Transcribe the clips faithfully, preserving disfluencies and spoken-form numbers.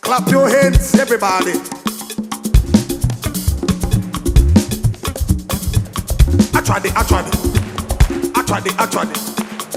Clap your hands, everybody. I tried it, I tried it. I tried it, I tried it.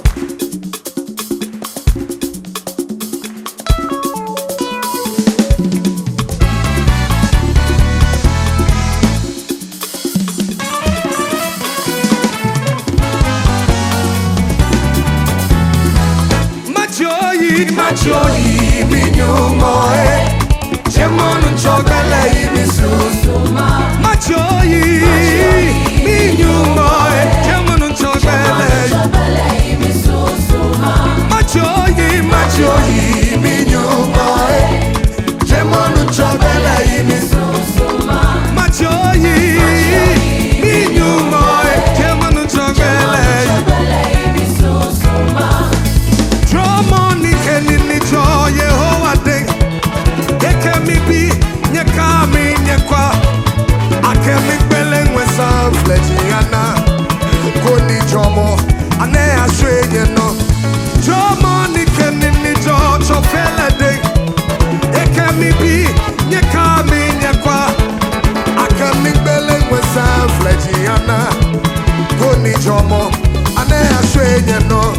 Machoyi minyumoe Chemonu chogale mi susuma Machoyi minyumoe Chemonu chogale mi susuma Machoyi Machoyi minyumoe Chemonu chogale mi susuma Machoyi minyumoe Chemonu chogale mi susuma Dromoni kenini jo Yehovah de Ekemi bi nyekami nyekwa Akemi bele ngwesa flejiana Koni jomo ane ashwenye no Dromoni kenini jo chofele de Ekemi bi nyekami nyekwa Akemi bele ngwesa flejiana Koni jomo ane ashwenye no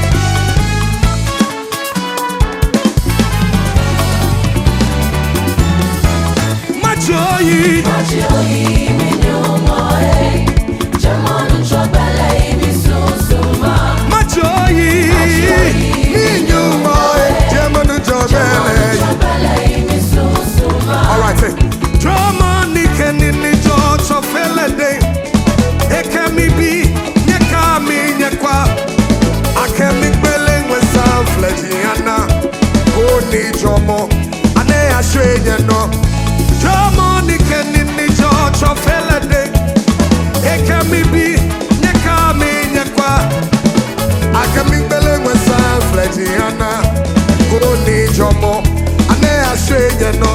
Machoyi, Machoyi minyumoe Chemonu chogale mi susuma Machoyi, minyumoe Chemonu chogale mi susuma. All right, say Drama nikenini jo chofele de Ekemi bi nyekami nyekwa Akemi bele ngwesa flejiana Koni jomo ane ashwenye no Drama nikenini jo chofele de Ekemi bi nyekami nyekwa Akemi bele ngwesa flejiana Koni jomo ane ashwenye no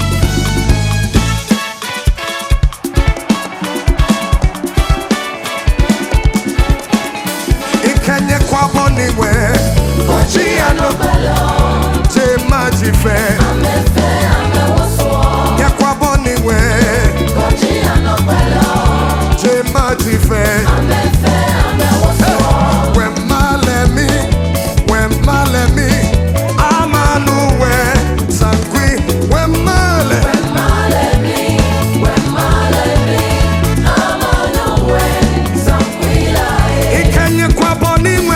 Ikenye kwa boniwe Kochia no belo Je majife Amefe amewoso Ye kwa boniwe Kochia no belo Je majife Amefe amewoso We malemi We malemi Amanuwe Sankwi We male Malemi Malemi Amanuwe Sankwila Ikenye kwa boniwe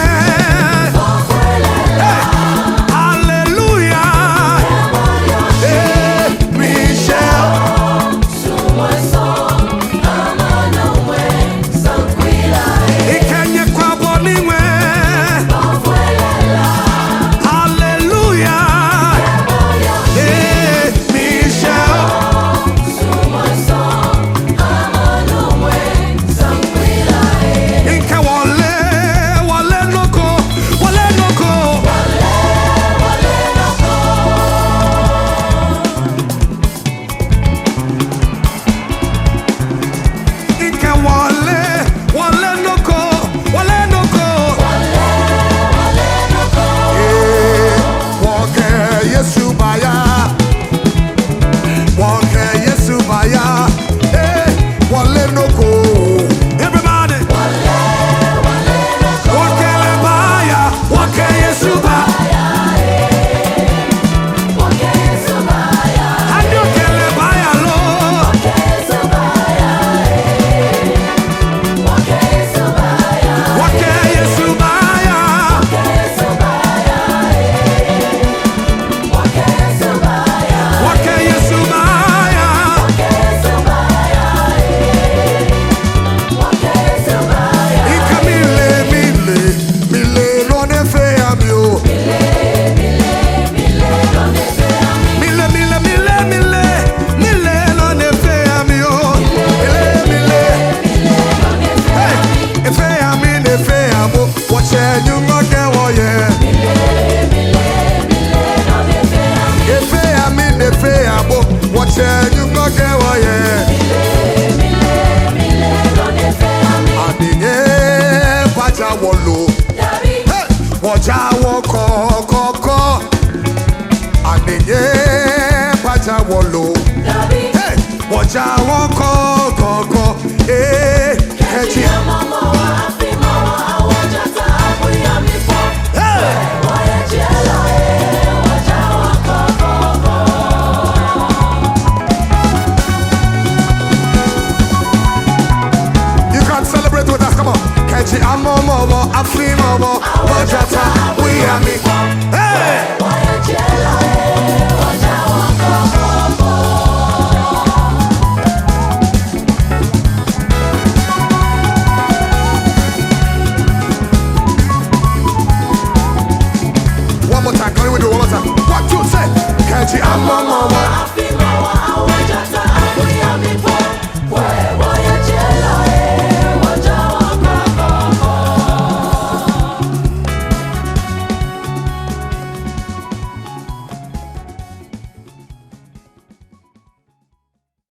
Hallelujah Eh, Michelle Ikenye kwa boniwe Hallelujah Eh, Michelle Inka wale, wale noko, wale noko Inka wale, wale noko, wale noko Eh, woke Yesu baya Woke Yesu baya Eh, wale noko Everybody Woke le baya Woke Yesu baya Ando kele baya lo Woke Yesu baya Woke Yesu baya Ika mile mile Mile lone fe amio Mile mile mile mile Mile lone fe amio Mile mile Hey, efe ami nefe amo Wache nyungo ke woye Efe ami nefe amo Wache nyungo ke woye Adinye paja wolo Hey, waja woko koko Adinye já wọ́n lò. Dàbí Hey, wọ́n já wọ́n kọ̀ọ̀kọ̀ọ̀kọ̀. Hey, kẹ́jì kẹ́jì. ọmọ mọ́ wa àfi mọ́ wa àwọn jata àbúyá mi fọ́. Hey. Wọ́n yẹ jẹ́ lọ ẹ̀ wọ́n já wọn kọ̀ọ̀kọ̀ọ̀kọ̀. You can celebrate with us, come on. Kẹ́jì amọ̀mọ̀mọ̀ àfimọ̀mọ̀ wọ́jàta wíyàmí. Hey! Wọ́n yẹ jẹ́ lọ ẹ̀ wọ́n já wọn kọ̀ọ̀kọ̀ọ̀kọ̀. One more time, can we do it one more time? One, two, three. Kẹ́jì amọ̀mọ̀mọ̀. Àfi mọ́ wa àwọn